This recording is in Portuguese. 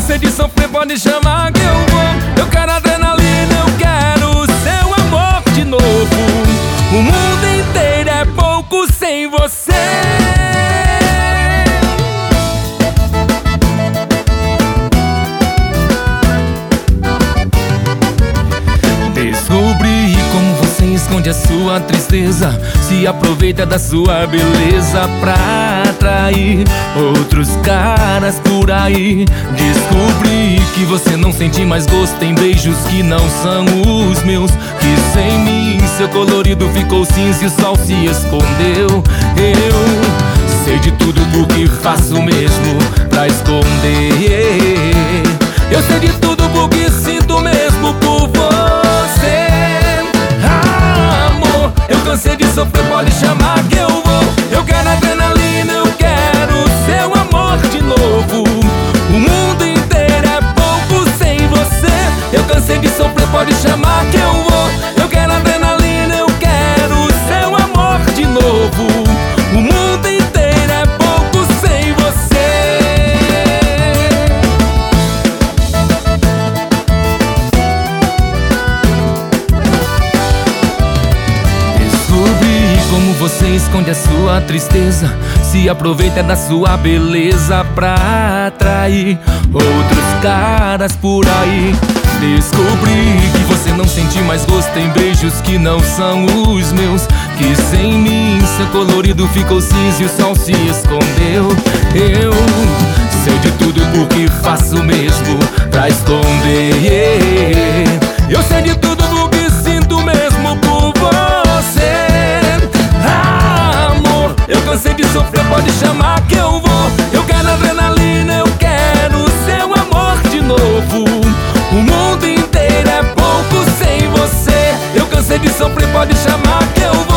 cansei de sofrer, pode chamar que eu vou. Eu quero adrenalina, eu quero seu amor de novo. O mundo inteiro é pouco sem você. Descobri como você esconde a sua tristeza, se aproveita da sua beleza pra atrair outros caras por aí. Descobri que você não sente mais gosto em beijos que não são os meus, que sem mim seu colorido ficou cinza e o sol se escondeu. Eu sei de tudo porque faço mesmo pra esconder. Eu sei de tudo porque sinto mesmo por você. Amor, eu cansei de sofrer, pode chamar que eu vou. Eu quero adrenalina, eu quero seu amor de novo. O mundo inteiro é pouco sem você. Eu cansei de sofrer, pode chamar que eu vou. Eu quero adrenalina, eu quero seu amor de novo. O mundo inteiro é pouco sem você. Descobri como você esconde a sua tristeza, se aproveita da sua beleza pra atrair outros caras por aí. Descobri que você não sente mais gosto em beijos que não são os meus, que sem mim seu colorido ficou cinza e o sol se escondeu. Eu sei de tudo porque faço mesmo pra esconder. Eu sei de tudo porque sinto mesmo por você. Amor, eu cansei de sofrer, pode chamar que eu vou. Eu quero adrenalina, eu quero seu amor de novo. O mundo inteiro é pouco sem você. Eu cansei de sofrer, pode chamar que eu vou.